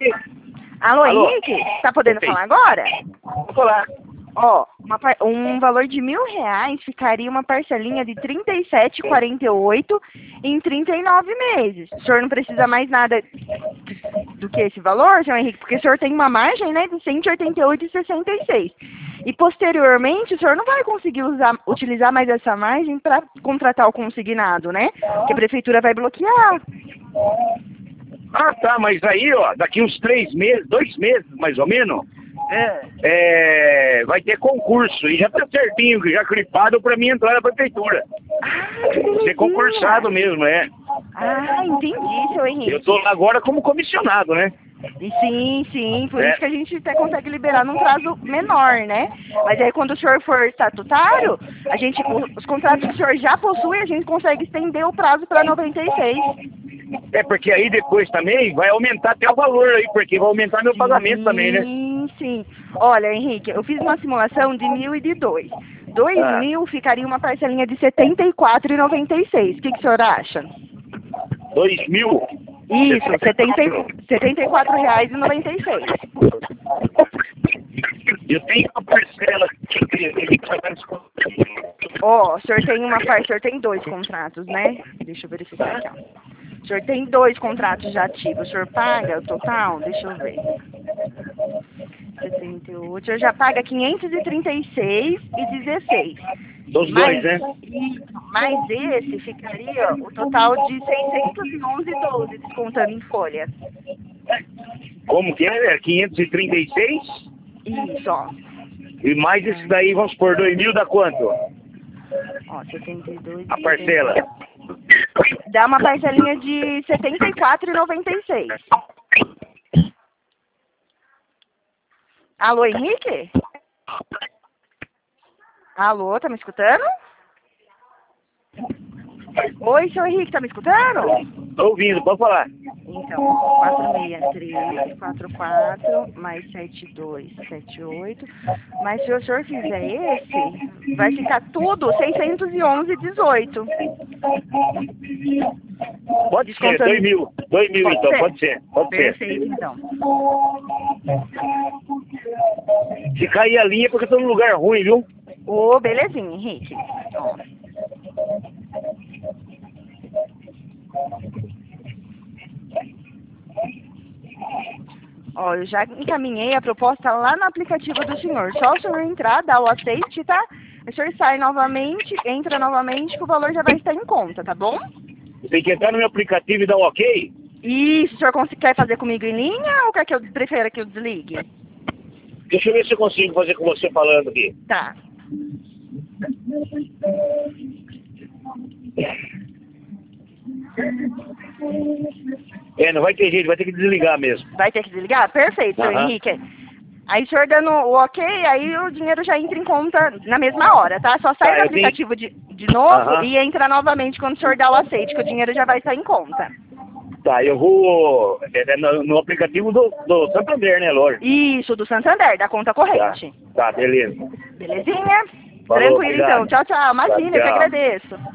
Alô, Alô? Henrique? Tá podendo Sim. falar agora? Vou falar. Ó, um valor de R$ 1.000 ficaria uma parcelinha de 37,48 em 39 meses. O senhor não precisa mais nada do que esse valor, senhor Henrique, porque o senhor tem uma margem, né, de 188,66. E posteriormente o senhor não vai conseguir utilizar mais essa margem para contratar o consignado, né? Que a prefeitura vai bloquear. Ah, tá, mas aí, ó, daqui uns 3 meses, 2 meses, mais ou menos, vai ter concurso. E já tá certinho, já clipado pra mim entrar na prefeitura. Ah, que Ser belezinha. concursado mesmo, é. Ah, entendi, seu Henrique. Eu tô lá agora como comissionado, né? E sim, por É. isso que a gente até consegue liberar num prazo menor, né? Mas aí quando o senhor for estatutário, os contratos que o senhor já possui, a gente consegue estender o prazo para 96. É porque aí depois também vai aumentar até o valor aí, porque vai aumentar meu pagamento também, né? Sim. Olha, Henrique, eu fiz uma simulação de 1.000 e de 2. 2.000 ficaria uma parcelinha de R$ 74,96. O que o senhor acha? 2.000. Isso, R$ 74,96. Eu tenho uma parcela que Ó, o senhor tem 2 contratos, né? Deixa eu verificar aqui, ó. O senhor tem 2 contratos já ativos. O senhor paga o total? Deixa eu ver. 78. O senhor já paga 536,16. dos dois, né? Mais esse ficaria o total de 611,12, descontando em folha. Como que é? 536? Isso, ó. E mais esse daí, vamos por 2.000 dá quanto? Ó, 72. A parcela. Dá uma parcelinha de R$ 74,96. Alô, Henrique? Alô, tá me escutando? Oi, seu Henrique, tá me escutando? Tô ouvindo, pode falar. Então, 46344 mais 7278. Mas se o senhor fizer esse, vai ficar tudo 611,18. Pode ser, Descontando. 2.000. 2.000 então, pode ser. Perfeito, então. Se cair a linha é porque eu tô num lugar ruim, viu? Ô, belezinha, Henrique. Ó. Ó, eu já encaminhei a proposta lá no aplicativo do senhor. Só o senhor entrar, dar o aceite, tá? O senhor sai novamente, entra novamente, que o valor já vai estar em conta, tá bom? Tem que entrar no meu aplicativo e dar um ok? Isso, o senhor quer fazer comigo em linha ou quer que eu prefira que eu desligue? Deixa eu ver se eu consigo fazer com você falando aqui. Tá. Não vai ter jeito, vai ter que desligar mesmo. Vai ter que desligar? Perfeito, senhor Henrique. Aí o senhor dando o ok, aí o dinheiro já entra em conta na mesma hora, tá? Só sai do aplicativo de novo e entra novamente quando o senhor dá o aceite, que o dinheiro já vai estar em conta. Tá, eu vou no aplicativo do Santander, né, lógico? Isso, do Santander, da conta corrente. Tá, beleza. Belezinha? Falou, Tranquilo, obrigado. então. Tchau, tchau. Imagina, eu que Tchau. agradeço.